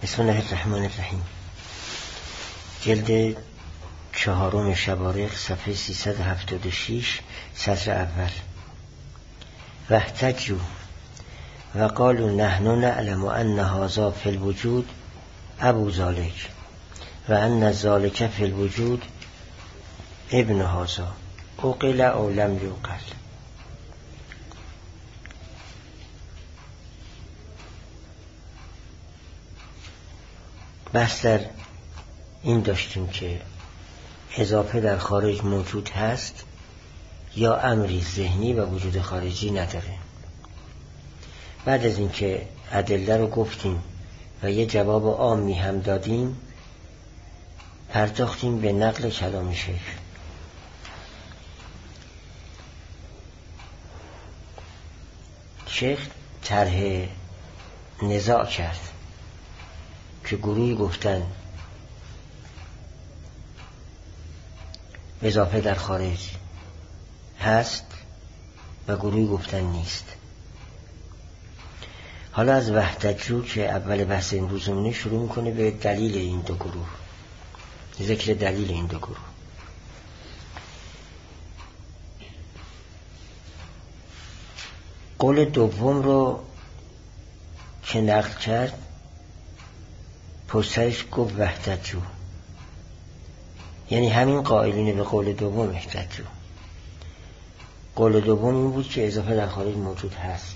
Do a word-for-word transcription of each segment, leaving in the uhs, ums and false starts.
بسم الله الرحمن الرحیم. جلد چهارم شبارق صفحه سیصد و هفتاد و شش سطر اول. واحتجوا و قالوا نحن نعلم ان هذا فی الوجود ابو ذلک و ان ذلک فی الوجود ابن هذا عقل او لم یعقل. بحث در این داشتیم که اضافه در خارج موجود هست یا امری ذهنی و وجود خارجی نداره. بعد از اینکه ادله رو گفتیم و یه جواب عامی هم دادیم، پرداختیم به نقل کلام شیخ. شیخ طرح نزاع کرد که گروهی گفتن اضافه در خارج هست و گروهی گفتن نیست. حالا از وحدتجو که اول بحث امروزمونه شروع میکنه به دلیل این دو گروه، ذکر دلیل این دو گروه. قول دوم رو که نقل کرد پشترش گفت وحدتجو، یعنی همین قائلین به قول دوم وحدتجو. قول دوم این بود که اضافه در خارج موجود هست.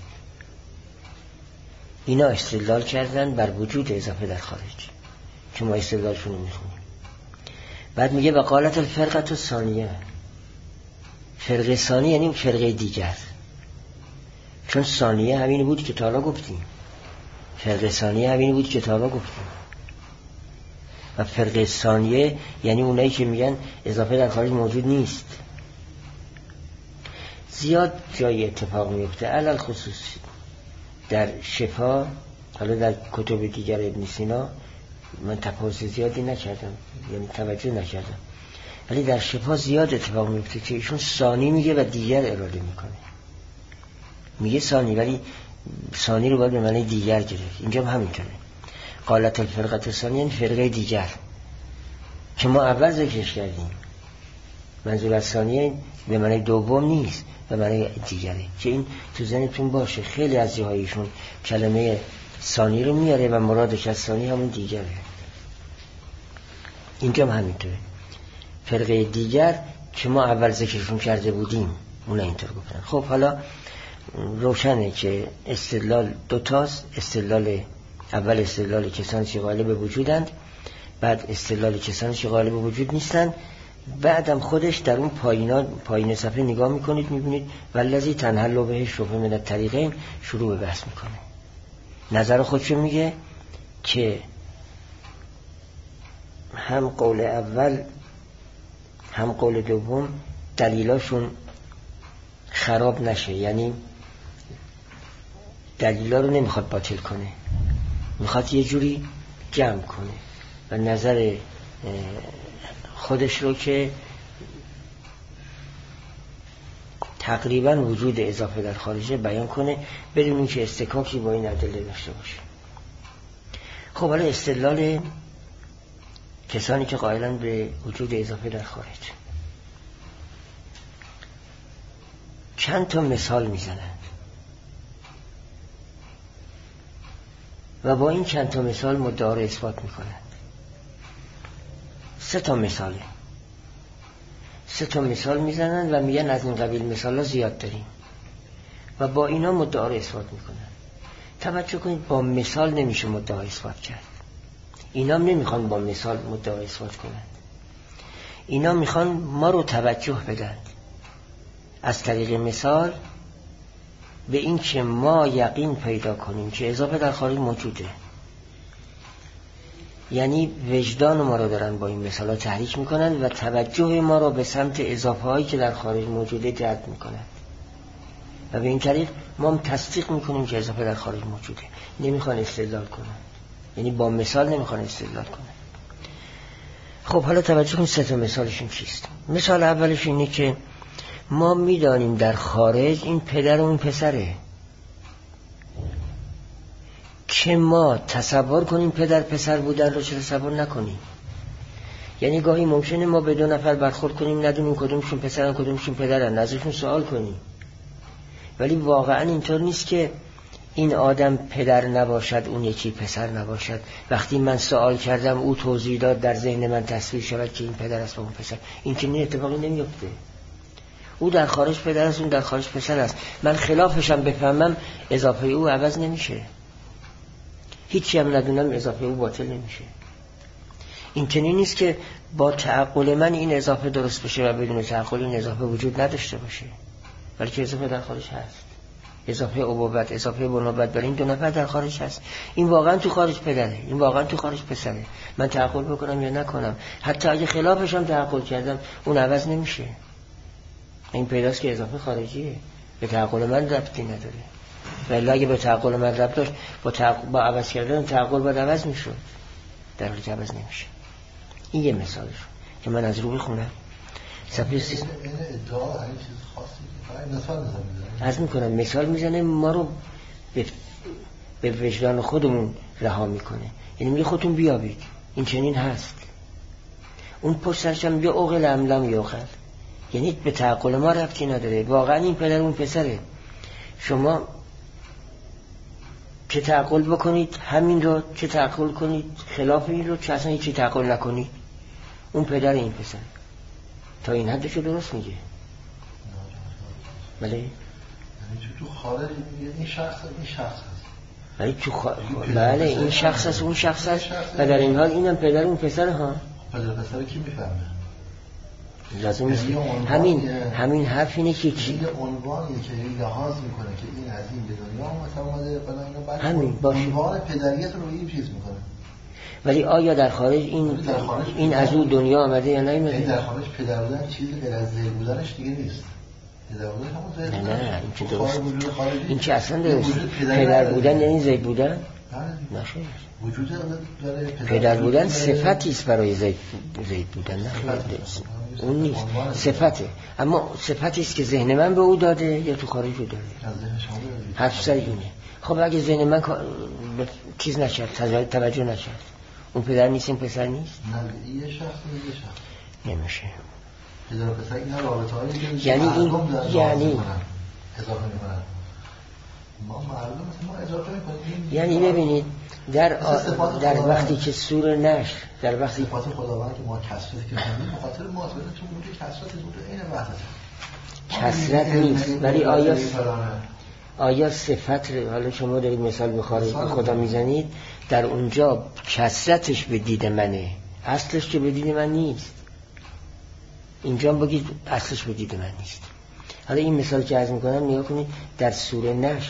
اینا استدلال کردن بر وجود اضافه در خارج که ما استدلالشون رو میخونیم. بعد میگه و قالت الفرقه الثانیه، فرقه ثانی یعنی فرقه دیگر، چون ثانیه همین بود که تا حالا گفتیم، فرقه ثانیه همین بود که تا حالا گفتیم. و فرقه ثانیه یعنی اونایی که میگن اضافه در خارج موجود نیست. زیاد جای اتفاق میفته، علل خصوص در شفا، حالا در کتب دیگر ابن سینا من تفاوت زیادی نکردم، یعنی توجه نکردم، ولی در شفا زیاد اتفاق میفته که ایشون ثانی میگه و دیگر اراده میکنه. میگه ثانی ولی ثانی رو باید به معنی دیگر گرفت. اینجا هم همینطوره. قالت الفرقه الثانیه یعنی فرقه دیگر که ما اول ذکرش کردیم. منظور از ثانیه به معنی دوم نیست، به معنی دیگره، که این تو ذهنتون باشه. خیلی از جاهایشون کلمه ثانی رو میاره و مرادش از ثانی همون دیگره. اینجا هم همینطوره. فرقه دیگر که ما اول ذکرشون کرده بودیم اونا اینطور گفتن. خب حالا روشنه که استدلال دوتاست. استدلال اول استدلال کسانی که غالب وجودند، بعد استدلال کسانی که غالب وجود نیستند. بعدم خودش در اون پایینا پایین صفحه نگاه میکنید میبینید والذی تنحل به شبهه من الطریقین شروع به بحث میکنه. نظر خودشو میگه که هم قول اول هم قول دوم دلیلاشون خراب نشه، یعنی دلیلا رو نمیخواد باطل کنه، میخواد یه جوری جمع کنه و نظر خودش رو که تقریبا وجود اضافه در خارجه بیان کنه بدون اینکه استکاکی با این ادله داشته باشه. خب حالا استدلال کسانی که قائلن به وجود اضافه در خارج، چند تا مثال میزنن و با این چند تا مثال مدعا رو اثبات میکنن. سه تا مثاله سه تا مثال میزنن و میگن از این قبیل مثالا زیاد داریم و با اینا مدعا رو اثبات میکنن. توجه کنید، با مثال نمیشه مدعا اثبات کرد. اینا هم نمیخوان با مثال مدعا اثبات کنن. اینا میخوان ما رو توجه بدن از طریق مثال به این که ما یقین پیدا کنیم که اضافه در خارج موجوده. یعنی وجدان ما رو دارن با این مثالا تحریک میکنن و توجه ما رو به سمت اضافه هایی که در خارج موجوده جلب میکنن و به این طریق ما هم تصدیق میکنیم که اضافه در خارج موجوده. نمیخوان استدلال کنن، یعنی با مثال نمیخوان استدلال کنن. خب حالا توجه کنید سه تا مثالشون چیست. مثال اولش اینه که ما میدانیم در خارج این پدر و این پسره چه ما تصور کنیم پدر پسر بودن رو، چه تصور نکنیم. یعنی گاهی ممکنه ما به دو نفر برخورد کنیم ندونیم کدومشون پسرن کدومشون پدرن، ازشون سوال کنیم، ولی واقعا اینطور نیست که این آدم پدر نباشد اون یکی پسر نباشد. وقتی من سوال کردم او توضیح داد، در ذهن من تصویر شود که این پدر است و اون پسر. این که نه اتفاقی نمیفته. او در خارج پدر است، اون در خارج پسر است. من خلافشم بفهمم اضافه او عوض نمیشه، هیچی هم ندونم اضافه او باطل نمیشه. این چنین نیست که با تعقل من این اضافه درست بشه و بدون تعقل این اضافه وجود نداشته باشه، بلکه اضافه در خارج هست. اضافه ابوت، اضافه بنوبت، برای این دو نفر در خارج هست. این واقعا تو خارج پدره، این واقعا تو خارج پسره. من تعقل بکنم یا نکنم، حتی اگه خلافش هم تعقل کردم، اون عوض نمیشه. این پیداست که اضافه خارجیه، به تعقل من ربطی نداره. ولی اگه به تعقل من ربط داشت، با تعقل با عوض کردن تعقل باید عوض میشد، در حالی که عوض نمیشه. این یه مثالش که من از رو بخونم. صفحه سی این ادعا هر چیز خاصی مثال میزنه، عرض میکنم مثال میزنه، ما رو به, به وجدان خودمون رها میکنه. یعنی میگه خودتون بیابید این چنین هست. اون پشت سرش هم میگه اوغل املم یوغل، یعنی به تعقل ما ربطی نداره. واقعا این پدر اون پسره. شما چه تعقل بکنید همین رو، چه تعقل کنید خلاف این رو، چه اصلا هیچی تعقل نکنید اون پدر این پسر. تا این حدشو درست میگه. بله یعنی تو خارج این شخص این شخص هست، ولی تو خ... بله این شخص هست اون شخص هست و در این حال اینم پدر اون پسر ها. پدر پسر کی میفهمه؟ لازم نیست همین همین حرف اینه که چی عنوانی که لحاظ میکنه که این از این به دنیا اومده فلان اینا، بعد همین باشه عنوان پدریت رو این چیز میکنه. ولی آیا در خارج این در خارج این از اون دنیا آمده یا نیومده؟ در خارج پدر بودن چیزی غیر از ذهن بودنش دیگه نیست. پدر بودن همون ذهن. نه نه این که درست این که اصلا درست پدر بودن یعنی زید بودن نشه. وجود داره پدر بودن صفتی است برای زید زید بودن، نه اون نیست، صفته. اما صفتی است که ذهن من به او داده یا تو خارج رو داده. حرف سر اینه. خب اگه ذهن من چیز نشد، توجه نشد، اون پدر نیست این پسر نیست؟ نه یه شخص یه شخص نمیشه. پدر پسر اینا رابطه‌ای که یعنی این یعنی اضافه می‌کنن. ما معلومه ما اضافه می‌کنیم. یعنی ببینید در در وقتی که سور نشر در وقتی صفات خداوند که ما کسرت کردیم به خاطر ما تو اون کسرت بود عین وحدت. کسرت نیست، ولی آیا آیا صفت حالا شما دارید مثال به خارج خدا میزنید، در اونجا کسرتش به دید منه، اصلش که به دید من نیست. اینجا بگید اصلش به دید من نیست. حالا این مثال که عرض میکنم نگاه کنید، در سوره نشر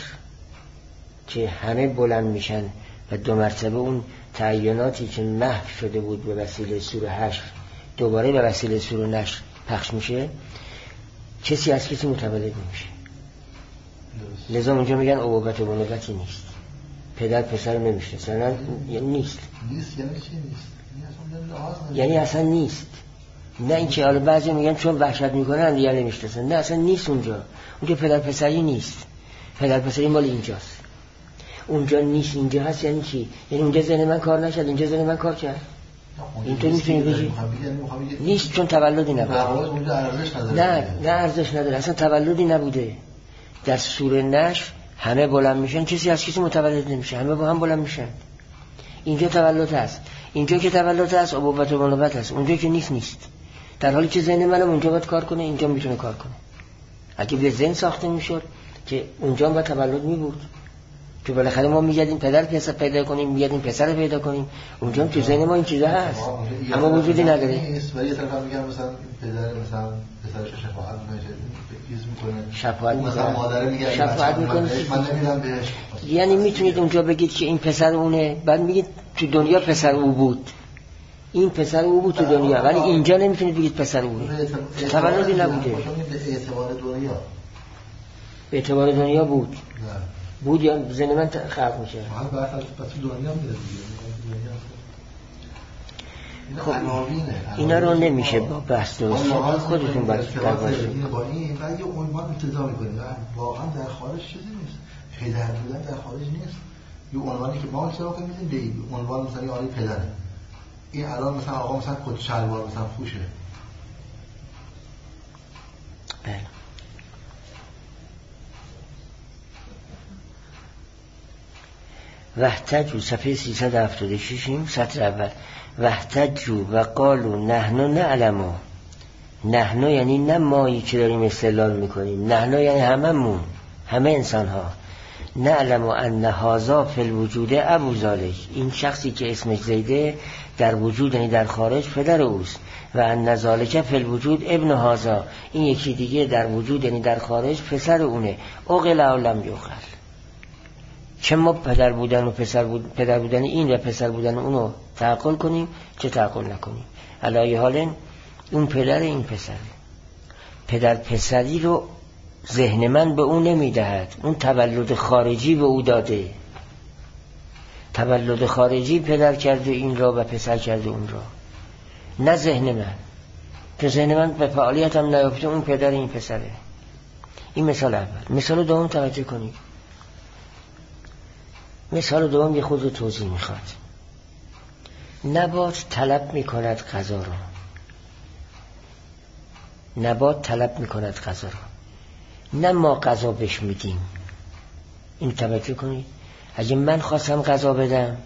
که همه بلند میشن و دو مرتبه اون تعییناتی که محو شده بود به وسیله سوره حشر دوباره به وسیله سوره نشر پخش میشه، کسی از کسی متولد نمیشه. لذا اونجا میگن ابوت و بنوبتی نیست، پدر پسر نمیشه، نه یعنی نیست. نیست یعنی چی نیست؟ یعنی اصلا نیست. نه اینکه حالا بعضی میگن چون وحشت میکنن دیگه نمیشناسن، نه اصلا نیست. اونجا اونجا پدر پسری نیست، پدر پسری مال اینجاست. اونجا نیست اینجا هست. یعنی چی؟ یعنی اونجا ذهن من کار نشد، اینجا ذهن من کار کرد. اینطور میتونی بگی نیست چون تولدی نبوده. نه نه ارزش نداره، اصلا تولدی نبوده. در سوره نشر همه بلند میشن، کسی از کسی متولد نمیشه، همه با هم بلند میشن. اینجا تولد هست، اینجا که تولد هست ابوت و بنوبت هست، اونجا که نیست نیست. در حالی که ذهن منم اونجا باید کار کنه، اینجا میتونه کار کنه. اگه به ذهن ساخته میشد که اونجا با تولد میبود، تو بالاخره ما میگردیم پدر پسر پیدا کنیم، میگردیم پسر پیدا کنیم، اونجا هم تو ذهن ما این چیزا هست اما وجودی نداره. ولی یه طرف میگم مثلا پدر مثلا پسرش شفاعت میکنه، شفاعت مثلا مادر میگه شفاعت میکنه، من نمیدم بهش. یعنی میتونید اونجا بگید که این پسر اونه، بعد میگید تو دنیا پسر او بود، این پسر او بود تو دنیا، ولی اینجا نمیتونید بگید پسر اونه، تولدی نبوده. به اعتبار دنیا به اعتبار دنیا بود بود یا ذهن من خلق میشه. حالا بعد از تو دنیا میره دیگه. خب اینا رو نمیشه با بحث درست خودتون باید در باشید. با این بعد یه عنوان ابتدا میکنید، واقعا در خارج چیزی نیست، پدر بودن در خارج نیست. یه عنوانی که ما چرا می‌ذاریم به این عنوان مثلا یه آقای پدره، این الان مثلا آقا مثلا کت شلوار مثلا پوشه. بله. وحتجو صفحه سیصد و هفتاد و شش سطر اول. وحتجو و قالو نحنو نعلمو. نحنو یعنی نه مایی که داریم استدلال میکنیم، نحنو یعنی هممون، همه انسان ها. نعلمو ان هذا فی الوجود ابو ذالک، این شخصی که اسمش زیده در وجود یعنی در خارج پدر اوست. و ان ذالک فی الوجود ابن هذا، این یکی دیگه در وجود یعنی در خارج پسر اونه. اقل او لم یقل، چه ما پدر بودن و پسر بود، پدر بودن این و پسر بودن اونو تعقل کنیم چه تعقل نکنیم. علی حال اون پدر این پسره. پدر پسری رو ذهن من به اون نمیدهد، اون تولد خارجی به او داده. تولد خارجی پدر کرده این را و پسر کرده اون را، نه ذهن من. که ذهن من به فعالیت هم نیافته، اون پدر این پسره. این مثال اول. مثال دوم توجه کنید. مثال دوم یه خود رو توضیح میخواد. نبات طلب میکند غذا را. نبات طلب میکند غذا را، نه ما غذا بهش میدیم. این توجه کنید. اگه من خواستم غذا بدم،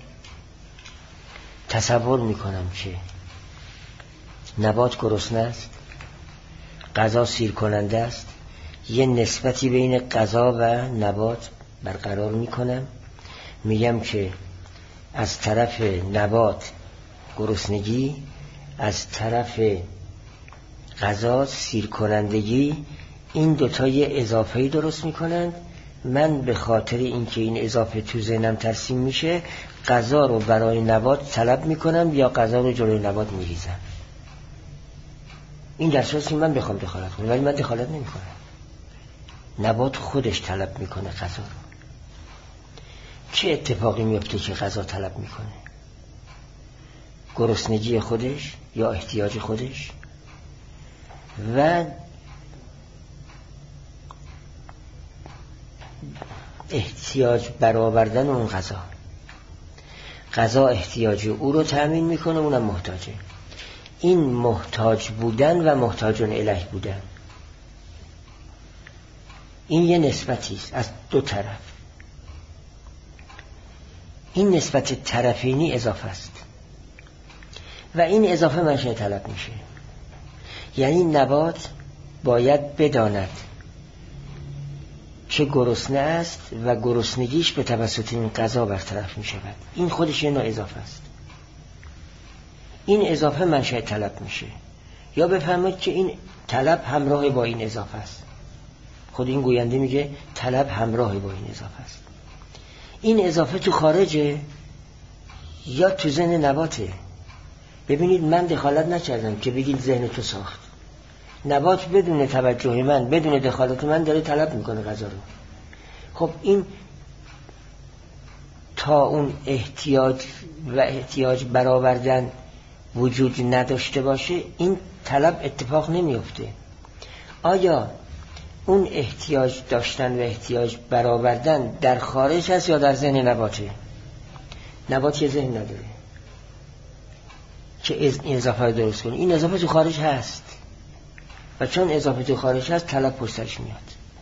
تصور میکنم که نبات گرسنه است، غذا سیر کننده است، یه نسبتی بین غذا و نبات برقرار میکنم. میگم که از طرف نبات گرسنگی، از طرف غذا سیر کنندگی، این دوتا یه اضافه‌ای درست میکنند. من به خاطر اینکه این اضافه تو ذهنم ترسیم میشه، غذا رو برای نبات طلب میکنم یا غذا رو جلوی نبات میریزم. این در صورتی من بخوام دخالت کنم، ولی من دخالت نمیکنم. نبات خودش طلب میکنه غذا رو. چه اتفاقی میفته که غذا طلب میکنه؟ گرسنگی خودش یا احتیاج خودش و احتیاج برآوردن اون غذا. غذا احتیاج او رو تأمین میکنه، اونم محتاجه. این محتاج بودن و محتاجون الیه بودن، این یه نسبتی است از دو طرف. این نسبت طرفینی اضافه است و این اضافه منشأ طلب میشه. یعنی نبات باید بداند که گرسنه است و گرسنگیش به توسط این غذا برطرف می شود. این خودش یه نوع اضافه است. این اضافه منشأ طلب میشه. یا بفهمید که این طلب همراه با این اضافه است. خود این گوینده میگه طلب همراه با این اضافه است. این اضافه تو خارجه یا تو ذهن نباته. ببینید من دخالت نکردم که بگید ذهن تو ساخت. نبات بدون توجه من، بدون دخالت من داره طلب میکنه غذا رو. خب این تا اون احتیاج و احتیاج برآوردن وجود نداشته باشه، این طلب اتفاق نمیفته. آیا اون احتیاج داشتن و احتیاج برآوردن در خارج هست یا در ذهن نباته؟ نبات یه ذهن نداره که این اضافه درست کنه. این اضافه تو خارج هست و چون اضافه تو خارج هست طلب پشتش میاد.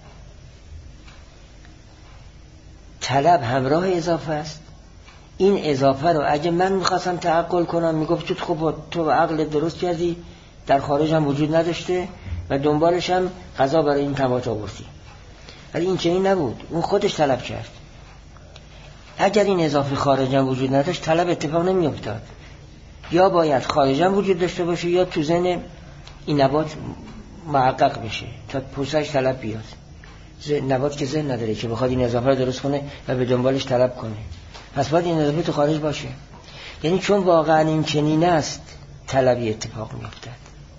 طلب همراه اضافه است. این اضافه رو اگه من میخواستم تعقل کنم، میگفت تو خب تو عقل درست کردی، در خارج هم وجود نداشته و دنبالش هم غذا برای این تماس آوردی. ولی این چنین نبود، اون خودش طلب کرد. اگر این اضافه خارج هم وجود نداشت طلب اتفاق نمیافتاد. یا باید خارج هم وجود داشته باشه یا تو ذهن این نبات محقق بشه تا پوسش طلب بیاد. نبات که ذهن نداره که بخواد این اضافه رو درست کنه و به دنبالش طلب کنه، پس باید این اضافه تو خارج باشه. یعنی چون واقعا این چنین است طلبی اتفاق میافتد.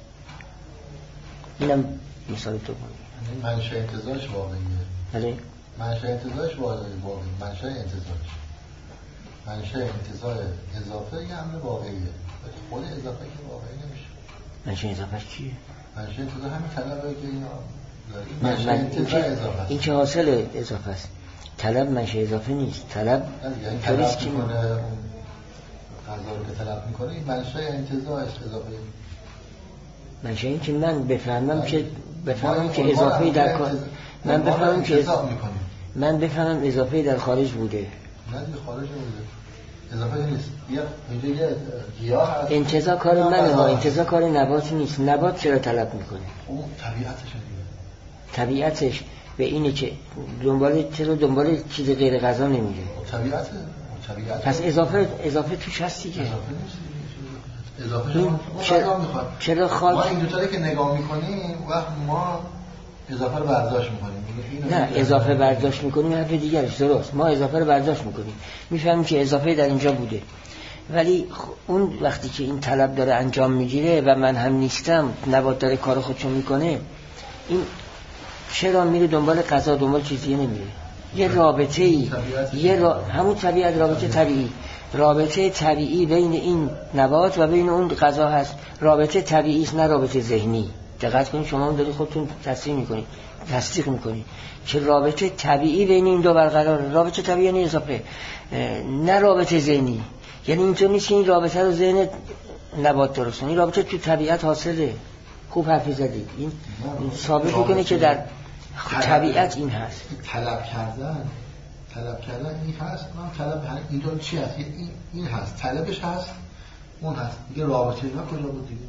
اینم مثال تو بود. منشأ انتزاعش واقعیه. بله. منشأ انتزاعش واقعیه. منشأ انتزاعش. منشأ انتزاع اضافه یه امر واقعیه. خود اضافه که واقعی نمیشه. منشأ اضافه چیه؟ منشأ انتزاع همین طلبه که اینا من من این که, این که حاصل اضافه است. طلب منشأ اضافه نیست. طلب یعنی طلب میکنه اون غذا رو که طلب میکنه این منشأ انتزاعش اضافه. منشأ این که من بفهمم که بفهمم که اضافه در کار من بفهمم که من بفهمم اضافه در خارج بوده. نه دیگه خارج نبوده. اضافه نیست. بیا اینجا یه گیاه هست. انتزاع کار منه ها، انتزاع کار نبات نیست. نبات چرا طلب میکنه؟ اون طبیعتش دیگه. طبیعتش به اینه که دنبال چرا دنبال چیز غیر غذا نمیره. طبیعته. طبیعت. پس اضافه اضافه توش هست دیگه. اضافه نیست. اضافه شما چرا میخواد؟ چرا خاک ما این دو تایی که نگاه میکنیم وقت ما اضافه رو برداشت میکنیم. نه اضافه برداشت میکنیم حرف دیگرش درست. ما اضافه رو برداشت میکنیم میفهمیم که اضافه در اینجا بوده، ولی اون وقتی که این طلب داره انجام میگیره و من هم نیستم، نبات داره کار خودشو میکنه، این چرا میره دنبال غذا، دنبال چیزی نمیره؟ یه رابطه ای یه را... همون طبیعت رابطه طبیعی رابطه طبیعی بین این نبات و بین اون غذا هست. رابطه طبیعی است نه رابطه ذهنی. دقت کنید شما هم دارید خودتون تصدیق میکنید تصدیق میکنید که رابطه طبیعی بین این دو برقراره. رابطه طبیعی یعنی اضافه، نه رابطه ذهنی. یعنی اینطور نیست که این رابطه رو ذهن نبات درست کنه، این رابطه تو طبیعت حاصله. خوب حرفی زدید. این, این ثابت میکنه که در طبیعت این هست. طلب کردن طلب کردن این هست. من طلب این دو چی هست؟ این این هست، طلبش هست، اون هست دیگه. رابطه اینا کجا بود دیگه؟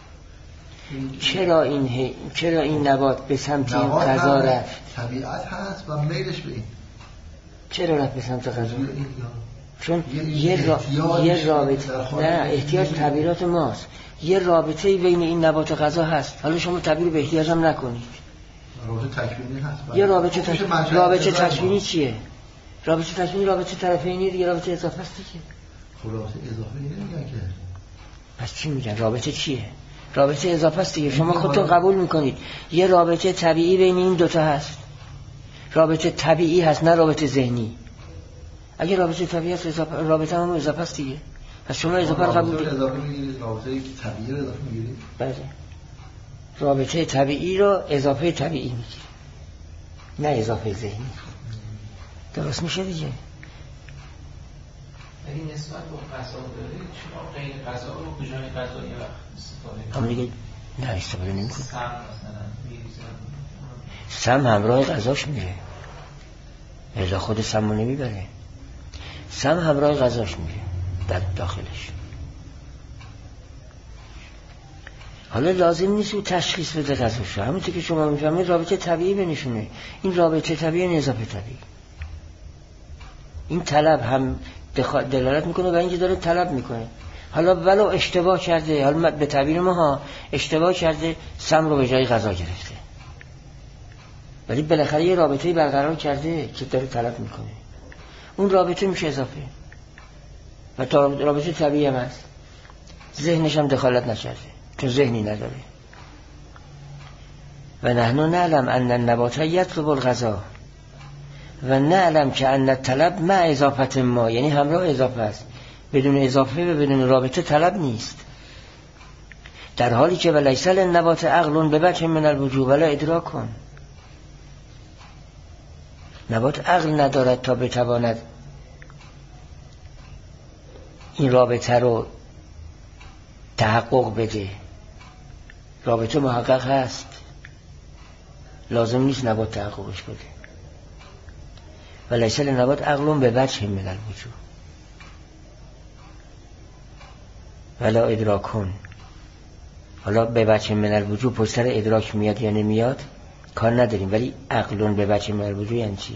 چرا این هی... چرا این نبات به سمت این غذا رفت؟ طبیعت هست و میلش به این. چرا رفت به سمت غذا؟ چون یه, را... یه رابطه نه احتیاج تعبیرات ماست. یه رابطه بین این نبات و غذا هست. حالا شما تعبیر به احتیاج هم نکنید. رابطه تکوینی هست. یه رابطه تک... رابطه تکوینی چیه؟ رابطه تکوینی رابطه طرفینی دیگه، رابطه اضافه است دیگه. خب رابطه اضافه نمیگن که. پس چی میگن؟ رابطه چیه؟ رابطه اضافه است دیگه. شما خودتون قبول میکنید یه رابطه طبیعی بین این دوتا هست. رابطه طبیعی هست نه رابطه ذهنی. اگه رابطه طبیعی هست اضافه، رابطه هم اضافه است دیگه. پس شما اضافه رو قبول میکنید. اضافه میگیرید، رابطه طبیعی رو اضافه میگیرید. بله. رابطه طبیعی رو اضافه طبیعی میگیرید نه اضافه ذهنی. درست میشه دیگه. این نسبت به غذا داره، چرا غیر غذا رو به جای غذا یه وقت استفاده هم دیگه نه استفاده نمی کنه. سم مثلا میریزن، سم همراه غذاش میره، الا خود سم رو نمیبره. سم همراه غذاش میره در داخلش. حالا لازم نیست او تشخیص بده غذاش. همونطور که شما میفهمید رابطه طبیعی بینشونه. این رابطه طبیعی اضافه طبیعی. این طلب هم دلالت میکنه و اینکه داره طلب میکنه. حالا ولو اشتباه کرده، حالا به تعبیر ما ها اشتباه کرده، سم رو به جای غذا گرفته، ولی بالاخره یه رابطه‌ای برقرار کرده که داره طلب میکنه. اون رابطه میشه اضافه و تا رابطه طبیعی هم هست. ذهنش هم دخالت نکرده چون ذهنی نداره. و نحن نعلم ان النبات یطلب الغذا و نعلم که ان الطلب مع اضافت ما، یعنی همراه اضافه است. بدون اضافه و بدون رابطه طلب نیست. در حالی که ولیس للنبات عقل بوجه من الوجوب ولا ادراک کن. نبات عقل ندارد تا بتواند این رابطه رو تحقق بده. رابطه محقق هست، لازم نیست نبات تحققش بده. ولیس للنبات عقل بوجه من الوجوب ولا ادراک کن. حالا به وجه من الوجوب پشت سر ادراک میاد یا نمیاد کار نداریم، ولی عقلون به وجه من الوجوب یعنی چی؟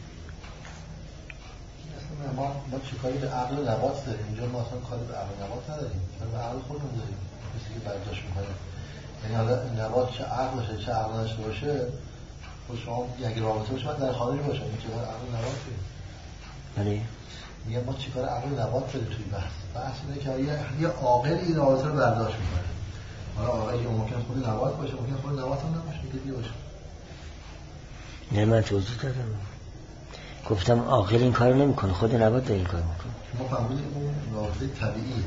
ما ما چیکاری به عقل و نبات داریم؟ اینجا ما اصلا کاری به عقل و نبات نداریم، کاری به عقل خودمون داریم. کسی که برداشت می‌کنه یعنی حالا نبات چه عقل باشه چه عقل نشه باشه، خود شما اگه رابطه باشه من در خارج باشه، این چیکار عقل و نبات داریم. بله میگم ما چیکار عقل و نبات داریم توی بحث. بحث اینه که یه یه عاقل این رابطه رو برداشت می‌کنه. حالا عاقل که ممکن خود نبات باشه، ممکن خود نبات هم نباشه، دیگه باشه. نه من توضیح دادم، گفتم عاقل این کارو نمیکنه، خود نبات داره این کارو میکنه. ما فهمیدیم اون رابطه طبیعی،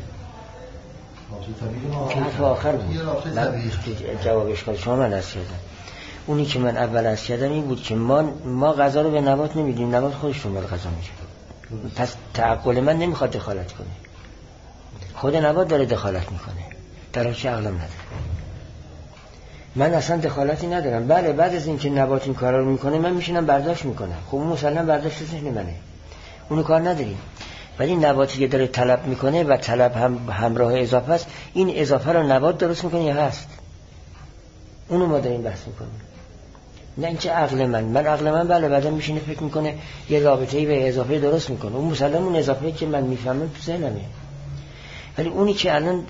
رابطه طبیعی ما حرف آخر بود. یه رابطه طبیعی جوابش کردم شما من از کردم. اونی که من اول عرض کردم این بود که ما ما غذا رو به نبات نمیدیم، نبات خودش دنبال غذا میره. پس تعقل من نمیخواد دخالت کنه، خود نبات داره دخالت میکنه، در حالی که عقلم نداره. من اصلا دخالتی ندارم. بله بعد از اینکه نبات این کارا رو میکنه من میشینم برداشت میکنم، خب اون مثلا برداشت ذهن منه، اونو کار نداریم. ولی نباتی که داره طلب میکنه و طلب هم همراه اضافه است، این اضافه رو نبات درست میکنه یا هست؟ اونو ما داریم بحث میکنیم، نه اینکه عقل من. من عقل من بله بعدا میشینه فکر میکنه یه رابطه‌ای به اضافه درست میکنه، اون مثلا اون اضافه‌ای که من میفهمم تو ذهنمه. ولی اونی که الان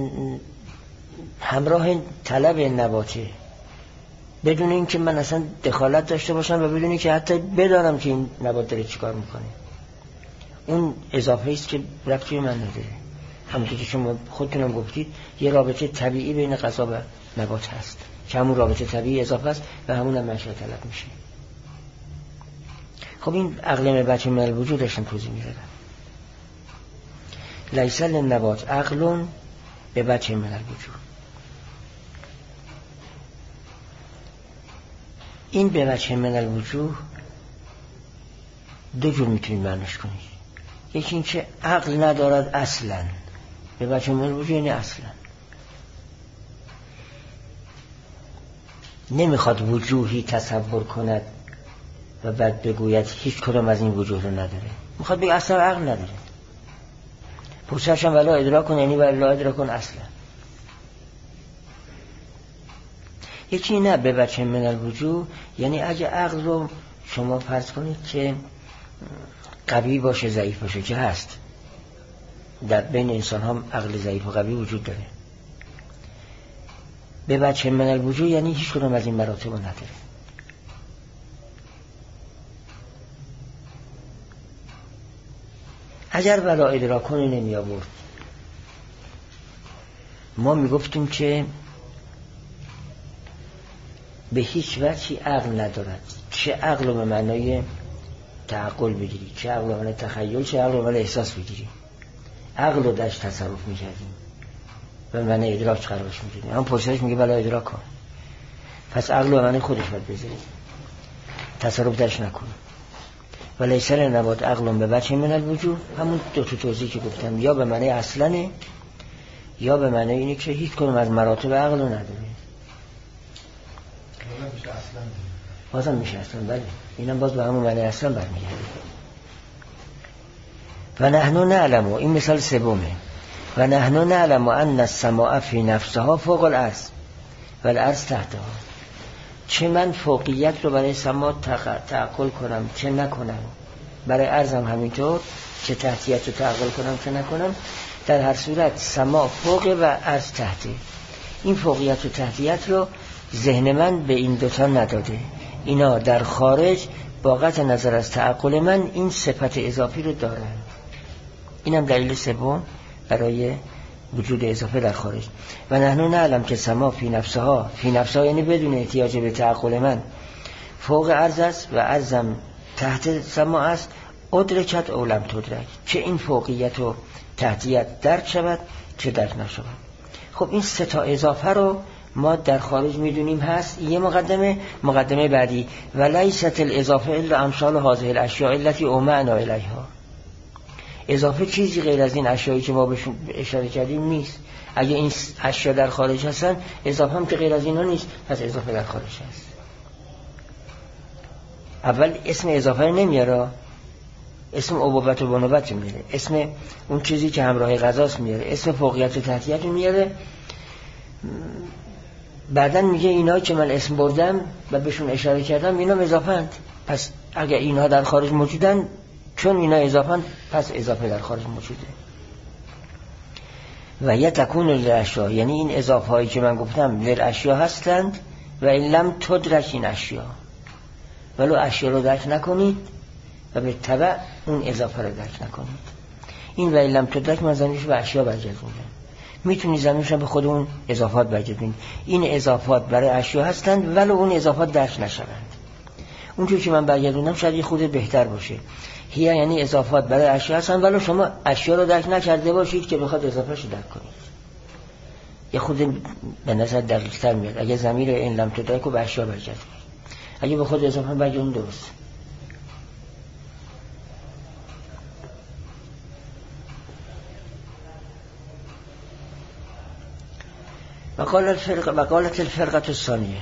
همراه طلب نباته بدون اینکه من اصلا دخالت داشته باشم و بدون اینکه حتی بدانم که این نبات داره چیکار میکنه، اون اضافه است که ربطی به من نداره. همونطور که شما خودتونم گفتید یه رابطه طبیعی بین غذا و نبات هست که همون رابطه طبیعی اضافه است و همون هم منشأ طلب میشه. خب این عقل بچه من الوجود داشتم توضیح میدادم. لیس للنبات عقل به بچه من الوجود. این به بچه من الوجود دو جور میتونید معنیش کنید. یکی این که عقل ندارد اصلا، به بچه من الوجود یعنی اصلا نمیخواد وجوهی تصور کند و بعد بگوید هیچ کدام از این وجوه رو نداره، میخواد بگه اصلا عقل نداره. پوچهشم ولا ادراک کن یعنی ولا ادراک کن اصلا. یکی نه به بچه من الوجود یعنی اگه عقل رو شما فرض کنید که قوی باشه ضعیف باشه، که هست در بین انسان هم عقل ضعیف و قوی وجود داره، به بچه من الوجود یعنی هیچ کدام از این مراتب نداره. اگر ولا ادراکون نمی آورد ما می گفتیم که به هیچ وجهی عقل ندارد، چه عقل رو به معنای تعقل بگیری، چه عقل رو به معنای تخیل، چه عقل رو به معنای احساس بگیری. عقل رو درش تصرف می کردیم و معنی ادراک قرارش می کردیم. هم پرسش میگه ولا ادراک کن، پس عقل رو به معنی خودش باید بذاریم، تصرف درش نکنیم. ولی سر نبات عقلم به بچه من الوجود همون دو تا توضیح که گفتم، یا به معنی اصلنه یا به معنی اینه که هیچ کنم از مراتب عقل رو نداره. بازم میشه اصلا. بله اینم باز به همون معنی اصلا برمیگرده. و نحنو نعلم، این مثال سومه، و نحنو نعلم ان السماء فی نفسها فوق الارض و الارض تحتها. چه من فوقیت رو برای سما تعقل کنم چه نکنم، برای ارضم همینطور، چه تحتیت رو تعقل کنم چه نکنم، در هر صورت سما فوق و ارض تحته. این فوقیت و تحتیت رو ذهن من به این دوتا نداده، اینا در خارج با قطع نظر از تعقل من این صفت اضافی رو دارن. اینم دلیل سوم برای وجود اضافه در خارج. و نحنو نعلم که سما فی نفسها، فی نفسها یعنی بدون احتیاج به تعقل من، فوق عرض است و عرضم تحت سما است. ادرکت او لم تدرک، چه این فوقیت و تحتیت درک شود چه درک نشود. خب این سه تا اضافه رو ما در خارج میدونیم هست. یه مقدمه مقدمه بعدی، و لیست الاضافه الا امثال هذه الاشیاء التي اومعنا الیها. اضافه چیزی غیر از این اشیایی که ما بهشون اشاره کردیم نیست. اگه این اشیا در خارج هستن اضافه هم که غیر از اینا نیست، پس اضافه در خارج هست. اول اسم اضافه نمیاره، اسم ابوبت و بنوبت میاره، اسم اون چیزی که همراه غذاست میاره، اسم فوقیت و تحتیت میاره. بعدن میگه اینا که من اسم بردم و بهشون اشاره کردم اینا اضافه اند. پس اگه اینها در خارج موجودن، چون اینا اضافه اند، پس اضافه در خارج موجوده. و یه تکون للاشیا، یعنی این اضافه هایی که من گفتم للاشیا هستند و این لم تدرک این اشیا، ولو اشیا رو درک نکنید و به تبع اون اضافه رو درک نکنید. این و این لم تدرک من زمینش به اشیا برگردوندم، میتونی زمینش به خود اون اضافات برگردونید. این اضافات برای اشیا هستند ولو اون اضافات درک نشوند. اونجوری که من برگردوندم شاید یه خود بهتر باشه. هیا یعنی اضافات برای اشیا هستند ولو شما اشیا رو درک نکرده باشید که بخواد اضافه‌اش رو درک کنید. یه خود به نظر دقیق تر میاد. اگه ضمیر این لم تدرک و به اشیا برگرد، اگه به خود اضافه بگه اون درست. وقالت الفرقه وقالت الفرقه الثانیه،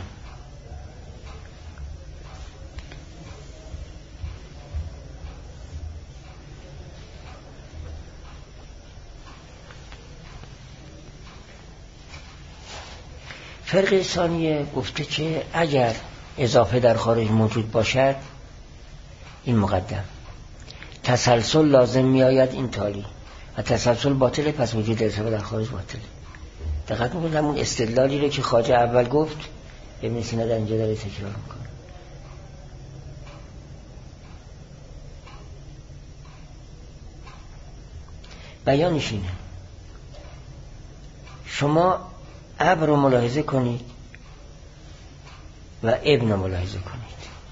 فرقه ثانیه گفته که اگر اضافه در خارج موجود باشد این مقدم، تسلسل لازم می آید این تالی و تسلسل باطله، پس وجود اضافه در خارج باطله. دقت میکنید همون استدلالی رو که خواجه اول گفت ابن سینا در اینجا داره تکرار میکنه. بیانش اینه، شما ابر رو ملاحظه کنید و ابن رو ملاحظه کنید.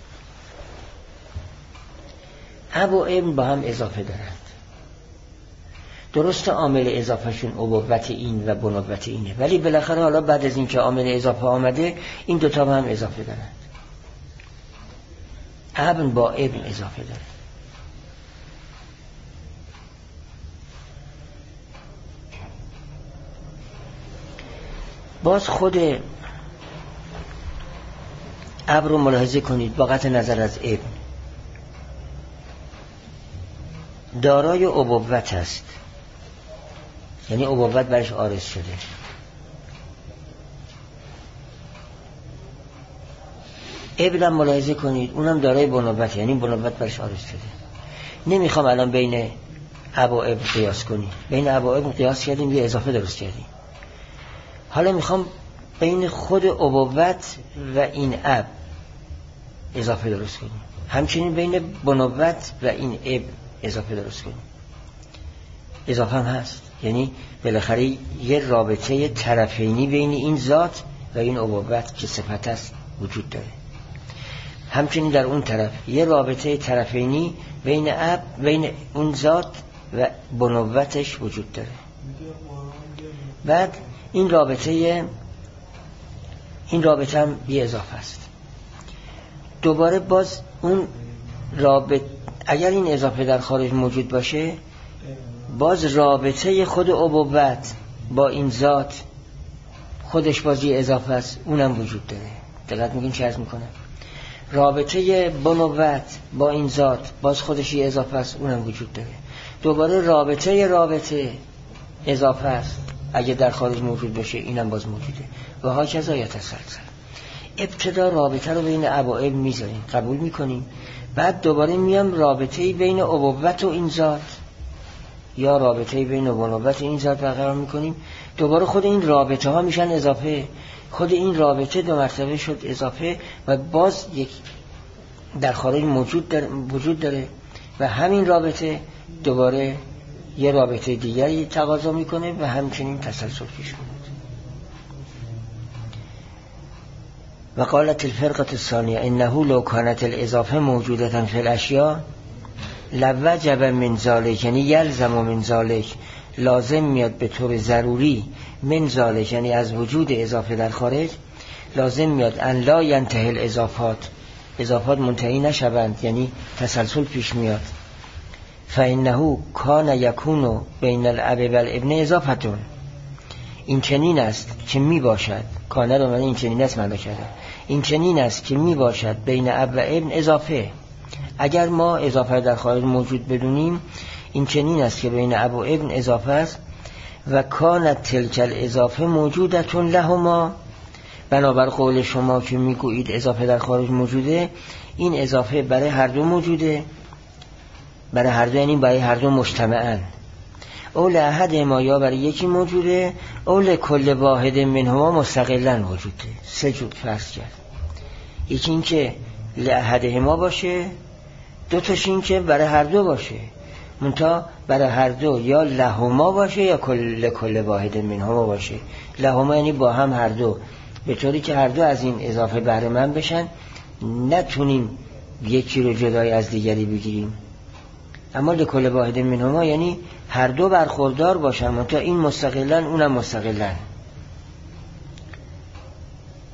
اب و ابن با هم اضافه دارند. درست عامل اضافهشون ابوت این و بنوت اینه، ولی بالاخره حالا بعد از این که عامل اضافه آمده این دوتا با هم اضافه دارند. ابن با ابن اضافه داره. باز خود ابر رو ملاحظه کنید با قطع نظر از ابن. دارای ابوت است، یعنی ابوت برش عارض شده. ابن ملاحظه کنید اونم دارای بنوت، یعنی بنوت برش عارض شده. نمیخوام الان بین اب و ابن قیاس کنیم، بین اب و ابن قیاس کردیم یه اضافه درست کردیم. حالا میخوام بین خود ابوت و این اب اضافه درست کنیم، همچنین بین بنوت و این اب اضافه درست کنیم. اضافه هم هست، یعنی بالاخره یه رابطه طرفینی بین این ذات و این ابوت که صفت است وجود داره. همچنین در اون طرف یه رابطه طرفینی بین اب بین اون ذات و بنوتش وجود داره. بعد این رابطه این رابطه هم بی اضافه است. دوباره باز اون رابطه اگر این اضافه در خارج موجود باشه، باز رابطه خود ابوت با این ذات خودش بازی اضافه است، اونم وجود داره. دقت میگین چه عرض میکنم؟ رابطه بنوت با این ذات باز خودش یه اضافه است، اونم وجود داره. دوباره رابطه رابطه اضافه است، اگه در خارج موجود باشه اینم باز موجوده و ها کذا یتسلسل. ابتدا رابطه رو بین اب و ابن میذاریم، قبول میکنیم، بعد دوباره میام رابطه بین ابوت و این ذات یا رابطه بین بنوت این ذات برقرار میکنیم. دوباره خود این رابطه ها میشن اضافه، خود این رابطه دو مرتبه شد اضافه و باز یک در خارج موجود داره وجود داره و همین رابطه دوباره یه رابطه دیگری تقاضا میکنه و همچنین تسلسل پیش میاد. و قالت الفرقه الثانیه انه لو كانت الاضافه موجوده فی الاشیاء لوجب من ذلک، یعنی یلزم من ذلک، لازم میاد به طور ضروری، من ذلک یعنی از وجود اضافه در خارج لازم میاد ان لا ینتهی الاضافات، اضافات منتهی نشوند، یعنی تسلسل پیش میاد. فانه کان یکون بین الاب و الابن اضافتون، این چنین است که می باشد، کانه رو من این چنین است معنا کردم، این چنین است که می باشد بین اب و ابن اضافه. اگر ما اضافه در خارج موجود بدونیم این چنین است که بین اب و ابن اضافه است. و کانت تلک الاضافه موجودتون لهما، بنابر قول شما که میگویید اضافه در خارج موجوده، این اضافه برای هر دو موجوده، برای هر دو یعنی برای هر دو مجتمعاً. اول احد ما یا برای یکی موجوده، اول کل واحد منهما مستقلاً وجوده. سه جور فرض کرد، یکی این که لأحدهما باشه، دو تاش این که برای هر دو باشه، منتها برای هر دو یا لهما باشه یا کل کل واحد منهما باشه. لهما یعنی با هم هر دو، به طوری که هر دو از این اضافه بهره مند بشن، نتونیم یکی رو جدای از دیگری بگیریم. اما لکل واحد منهما یعنی هر دو برخوردار باشن، منتها این مستقلن اونم مستقلن.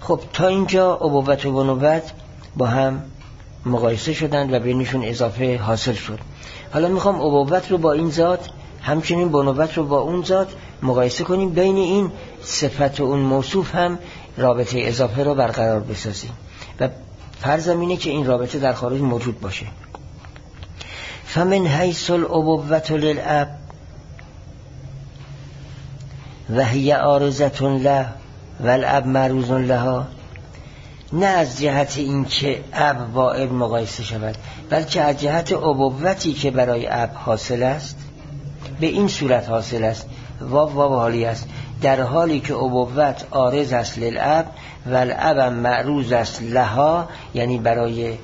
خب تا اینجا ابوت و بنوت با هم مقایسه شدند و بینشون اضافه حاصل شد. حالا میخوام ابوت رو با این ذات همچنین بنوت رو با اون ذات مقایسه کنیم، بین این صفت و اون موصوف هم رابطه اضافه رو برقرار بسازیم و فرضم اینه که این رابطه در خارج موجود باشه. فمن حیث الابوة للاب و هی عارضة له و الاب معروض لها، نه از جهت این که اب با ابن مقایسه شود، بلکه از جهت ابوتی که برای اب حاصل است، به این صورت حاصل است. واو واو حالی است، در حالی که ابوت عارض است للاب و الاب معروض است لها، یعنی برای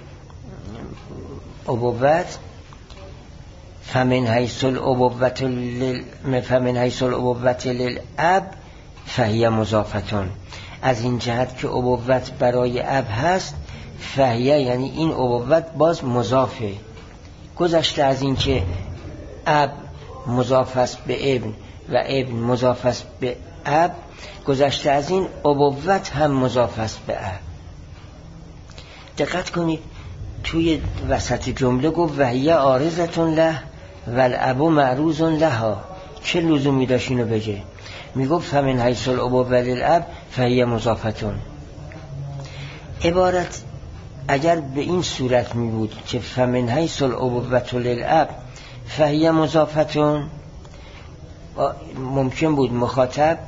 ابوت. فمن حیث الابوة لل فمن حیث الابوة للاب فهی مضافتون، از این جهت که ابوت برای اب هست، فهیه یعنی این ابوت باز مضافه، گذشته از این که اب مضاف است به ابن و ابن مضاف است به اب، گذشته از این ابوت هم مضاف است به اب. دقت کنید توی وسط جمله گفت وهی عارضة له و الاب معروض لها، چه لزومی داشت اینو بگه؟ میگفت فمن حیث الابوة للاب فهی مضافتون. عبارت اگر به این صورت می بود که فمن حیث الابوة للاب فهی مضافتون، ممکن بود مخاطب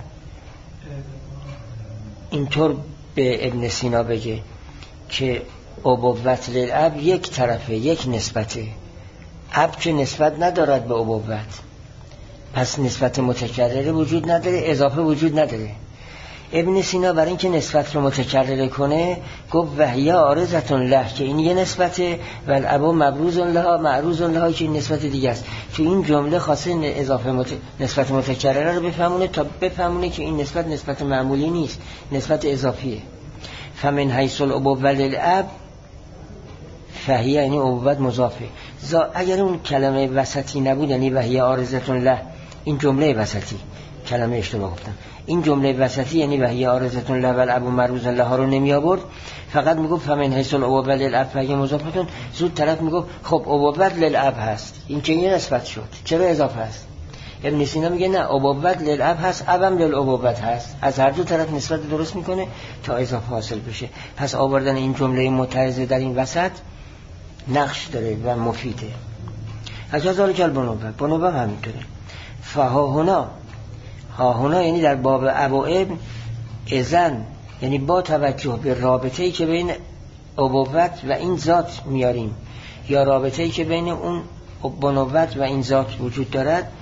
اینطور به ابن سینا بگه که ابوت للاب یک طرفه، یک نسبته، اب که نسبت ندارد به ابوت، پس نسبت متکرره وجود نداره، اضافه وجود نداره. ابن سینا برای اینکه نسبت رو متکرره کنه گفت وهی عارضة له که این یه نسبته و الاب مبروز لها معروض لها که این نسبت دیگه است. تو این جمله خاصه اضافه مت... نسبت متکرره رو بفهمونه تا بفهمونه که این نسبت نسبت معمولی نیست، نسبت اضافیه. فمن حیث الابوة للاب فهی یعنی ابوت مضافه. اگر اون کلمه وسطی نبود یعنی وهی عارضة له، این جمله وسطی، کلمه اشتباه گفتم، این جمله وسطی یعنی وهی عارضة له و الاب معروض لها رو نمی آورد، فقط میگفت فمن حیث الابوة للاب فهی مضافتون، زود طرف میگفت خب ابوت للاب هست، این که یه نسبت شد، چرا اضافه است؟ ابن سینا میگه نه، ابوت للاب هست، ابم للابوت هست، از هر دو طرف نسبت درست میکنه تا اضافه حاصل بشه. پس آوردن این جمله متعارضه در این وسط نقش داره و مفیده. هکذا کل بنوبه بنوبه همینطوره. فها هنا، ها هنا یعنی در باب اب و ابن، اذن یعنی با توجه به رابطه‌ای که بین ابوت و این ذات میاریم یا رابطه‌ای که بین اون بنوت و این ذات وجود دارد،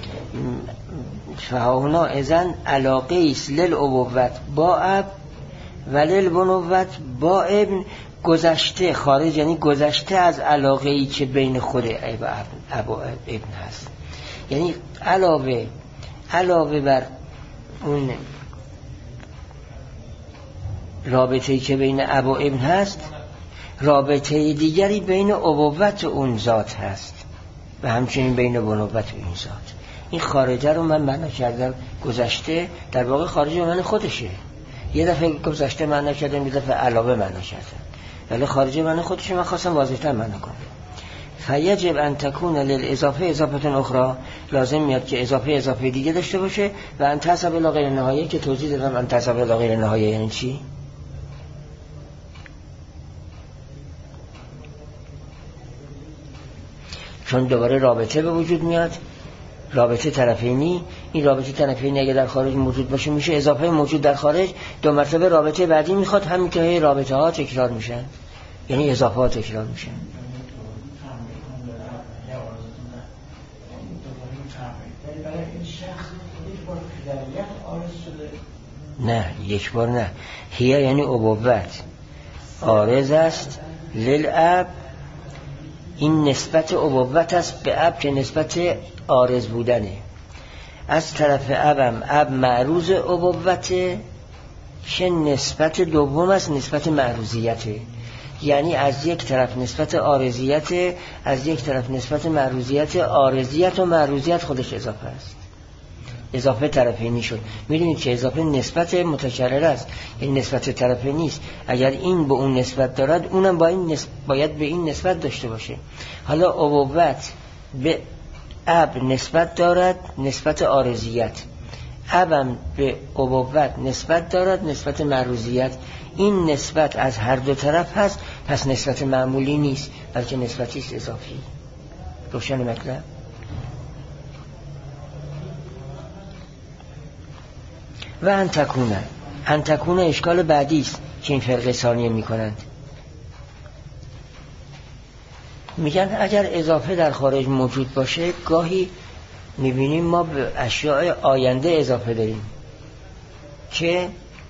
فها هنا اذن علاقه است للابوت با اب و للبنوت با ابن، گذشته خارج یعنی گذشته از علاقه‌ای که بین خود اب و ابن هست، یعنی علاوه علاوه بر اون رابطه‌ای که بین اب و ابن هست، رابطه دیگری بین ابوت و اون ذات هست و همچنین بین بنوت و این ذات. این خارجه رو من معنا کردم گذشته، در واقع خارجه من خودشه. یه دفعه گذشته معنا کردم، یه دفعه علاوه معنا کردم، ولی خارجه من خودشه من خواستم واضح‌تر معنا کنم. فیجب ان تکون للاضافه اضافه اخرى، لازم میاد که اضافه اضافه دیگه داشته باشه و ان تحسب الی غیر نهایه، که توضیح دادم ان تحسب الی غیر نهایه یعنی چی؟ چون دوباره رابطه به وجود میاد، رابطه طرفینی. این رابطه طرفینی اگه در خارج موجود باشه میشه اضافه موجود در خارج، دو مرتبه رابطه بعدی میخواد، همین که رابطه ها تکرار میشن یعنی اضافه ها تکرار میشن. نه یک بار نه، هیه یعنی ابوت عارض است للاب، این نسبت ابوت است به اب که نسبت عارض بودنه. از طرف ابم اب معروض ابوته که نسبت دوم است، نسبت معروضیته، یعنی از یک طرف نسبت عارضیت، از یک طرف نسبت معروضیت، عارضیت و معروضیت خودش اضافه است. اضافه طرفینی شد. میدونید که اضافه نسبت متکرر است، یعنی نسبت طرفینی نیست. اگر این به اون نسبت دارد اونم با این نسبت باید به این نسبت داشته باشه. حالا ابوت به اب نسبت دارد، نسبت عارضیت. ابم به ابوت نسبت دارد، نسبت معروضیت. این نسبت از هر دو طرف هست، پس نسبت معمولی نیست بلکه نسبتی است اضافی. روشن مطلب؟ و انتکونه انتکونه اشکال بعدی است که این فرقه ثانیه می کنند. میگن اگر اضافه در خارج موجود باشه، گاهی میبینیم ما به اشیاء آینده اضافه داریم که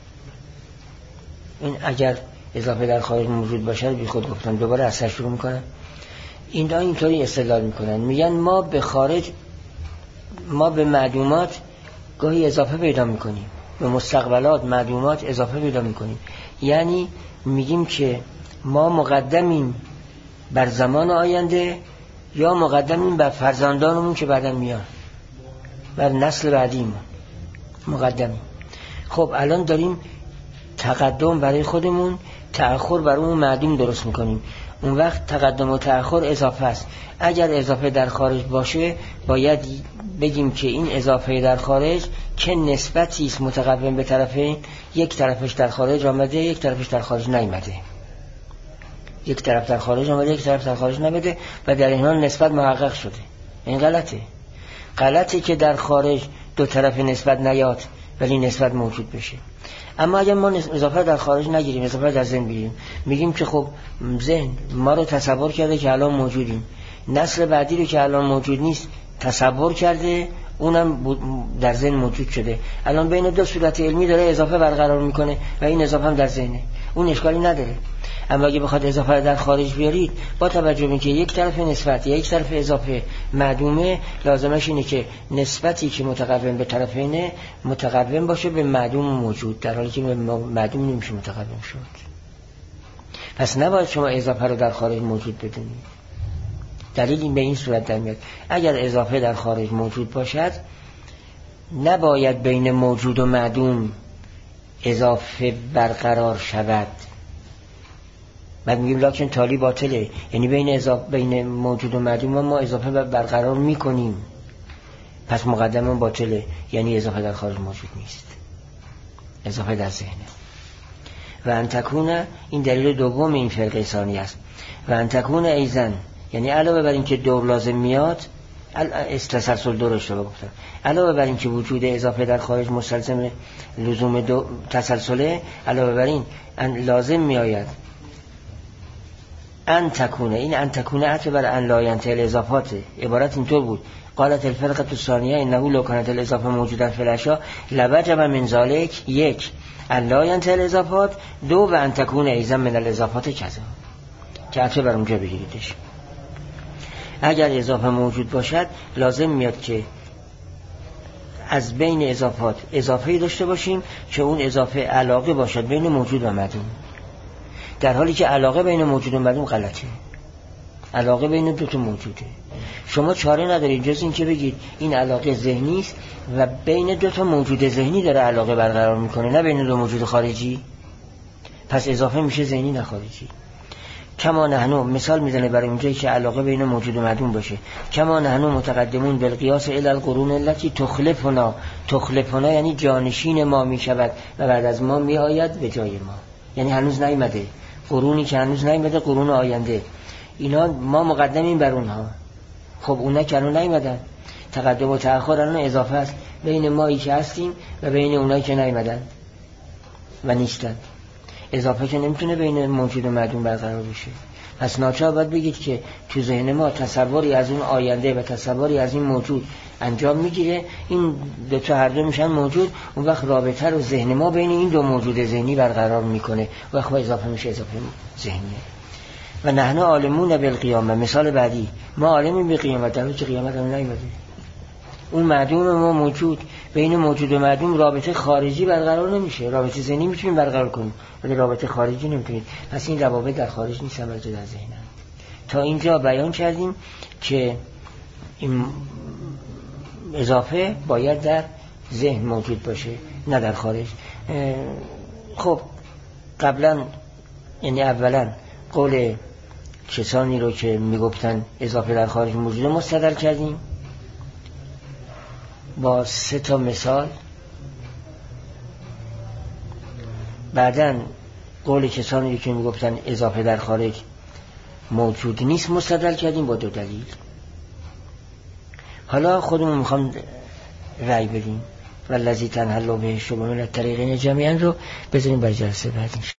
این اگر اضافه در خارج موجود باشه بی خود گفتم دوباره از سر شروع میکنن. این دا اینطوری استدلال میکنن، میگن ما به خارج ما به معدومات گاهی اضافه پیدا میکنیم، به مستقبلات معدومات اضافه پیدا میکنیم. یعنی میگیم که ما مقدمیم بر زمان آینده یا مقدمیم بر فرزندانمون که بعداً میان، بر نسل بعدیمون مقدمیم. خب الان داریم تقدم برای خودمون، تأخر برای اون معدوم درست میکنیم. اون وقت تقدم و تأخر اضافه است. اگر اضافه در خارج باشه باید بگیم که این اضافه در خارج که نسبتی است متقدم به طرفین، یک طرفش در خارج آمده یک طرفش در خارج نیامده، یک طرف در خارج آمده یک طرف در خارج نمیده و در این حال نسبت محقق شده. این غلطه. غلطه که در خارج دو طرف نسبت نیاد ولی نسبت موجود بشه. اما اگر ما اضافه در خارج نگیریم، اضافه در ذهن بگیریم، میگیم که خب ذهن ما رو تصور کرده که الان موجودیم، نسل بعدی رو که الان موجود نیست تصور کرده، اونم در ذهن موجود شده. الان بین دو صورت علمی داره اضافه برقرار میکنه و این اضافه هم در ذهنه، اون اشکالی نداره. اما اگه بخواد اضافه در خارج بیارید، با توجه به اینکه یک طرف نسبت یا یک طرف اضافه معدومه، لازمش اینه که نسبتی که متقدم به طرفینه متقدم باشه به معدوم موجود، در حالی که به معدوم نمیشه متقدم شد. پس نباید شما اضافه رو در خارج موجود بدونید. دلیل این به این صورت در میاد: اگر اضافه در خارج موجود باشد نباید بین موجود و معدوم اضافه برقرار شود. بعد میگیم لکن تالی باطله، یعنی بین اضافه بین موجود و معدوم ما اضافه برقرار میکنیم، پس مقدمه باطله، یعنی اضافه در خارج موجود نیست، اضافه در ذهنه. و انتکونه این دلیل دوم این فرقه ثانی است. و انتکونه ایزن، یعنی علاوه بر این که دور لازم میاد، تسلسل دورش رو گفتم، علاوه بر این که وجود اضافه در خارج مستلزم لزوم دو تسلسله، علاوه بر این لازم میآید ان تکونه. این ان تکونه عطف بر ان لا ینتهی الاضافات. عبارت اینطور بود: قالت الفرقه الثانیه انه لو كانت الاضافه موجودا فی الاشیاء لوجب من ذلك یک ان لا ینتهی الاضافات، دو و ان تکونه ایضا من الاضافات کذا، که عطف بر اونجا بگیریدش. اگر اضافه موجود باشد لازم میاد که از بین اضافات اضافه‌ای داشته باشیم که اون اضافه علاقه باشد بین موجود و معدوم، در حالی که علاقه بین موجود و معدوم غلطه. علاقه بین دو تا موجوده، شما چاره ندارید جز این که بگید این علاقه ذهنی است و بین دو تا موجود ذهنی داره علاقه برقرار میکنه، نه بین دو موجود خارجی. پس اضافه میشه ذهنی نه خارجی. کما نحنو مثال میزنه برای اونجایی که علاقه بین موجود و معدوم باشه: کما نحنو متقدمون بالقیاس الی القرون التي تخلفنا. تخلفنا یعنی جانشین ما میشود و بعد از ما میآید به جای ما، یعنی هنوز نیامده، قرونی که هنوز نیامده، قرون آینده، اینا ما مقدمیم بر اونها. خب اونا که هنوز نیامدن، تقدم و تأخر الان اضافه است بین مایی که هستیم و بین اونایی که نیامدن و نیستن. اضافه که نمیتونه بین موجود و معدوم برقرار بشه. پس ناچار باید بگید که تو ذهن ما تصوری از اون آینده و تصوری از این موجود انجام میگیره، این دو تا هر دو میشن موجود، اون وقت رابطه رو ذهن ما بین این دو موجود ذهنی برقرار میکنه، وقت با اضافه میشه اضافه ذهنیه. و نحن عالمون بالقیامه، مثال بعدی: ما عالمیم به قیامت، در حالی که قیامت هم نیامده. اون معدوم ما موجود، بین موجود و معدوم رابطه خارجی برقرار نمیشه. رابطه ذهنی میتونیم برقرار کنیم ولی رابطه خارجی نمیتونیم. پس این روابط در خارج نیستن بلکه در ذهنن. تا اینجا بیان کردیم که این اضافه باید در ذهن موجود باشه نه در خارج. خب قبلا یعنی اولا قول کسانی رو که میگفتن اضافه در خارج موجود مستدل کردیم با سه تا مثال. بعداً قول کسانی که میگفتن اضافه در خارج موجود نیست مستدل کردیم با دو دلیل. حالا خودمون میخوام رأی بدیم والذی تنحل به شبه من الطریقین جمیعا رو بذاریم برای جلسه بعدی.